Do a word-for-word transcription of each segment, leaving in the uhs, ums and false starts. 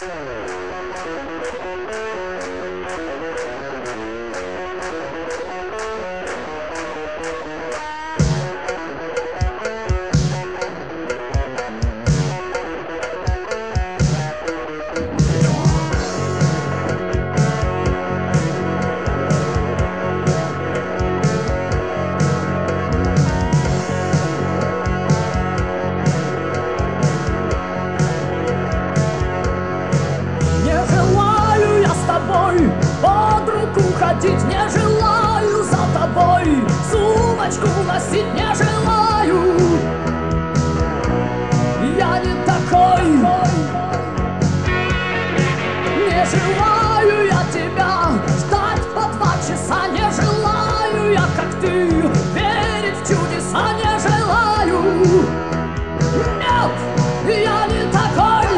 Под руку ходить не желаю, за тобой сумочку носить не желаю. Я не такой. Не желаю я тебя ждать по два часа, не желаю я, как ты, верить в чудеса не желаю. Нет, я не такой.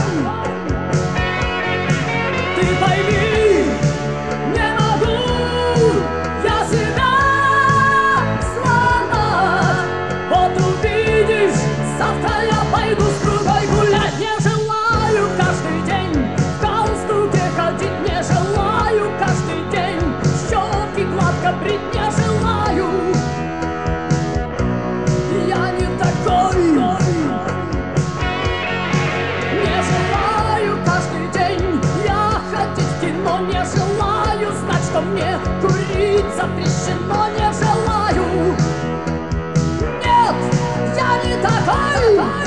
Ты пойми, не могу я себя сломать. Вот увидишь, завтра я пойду с другой гулять. Не желаю каждый день в галстуке ходить, не желаю каждый день щеки гладко брить, не желаю. Я не такой. Не желаю каждый день я ходить в кино, не желаю знать, что мне курить запрещено, не желаю. Нет, я не такой.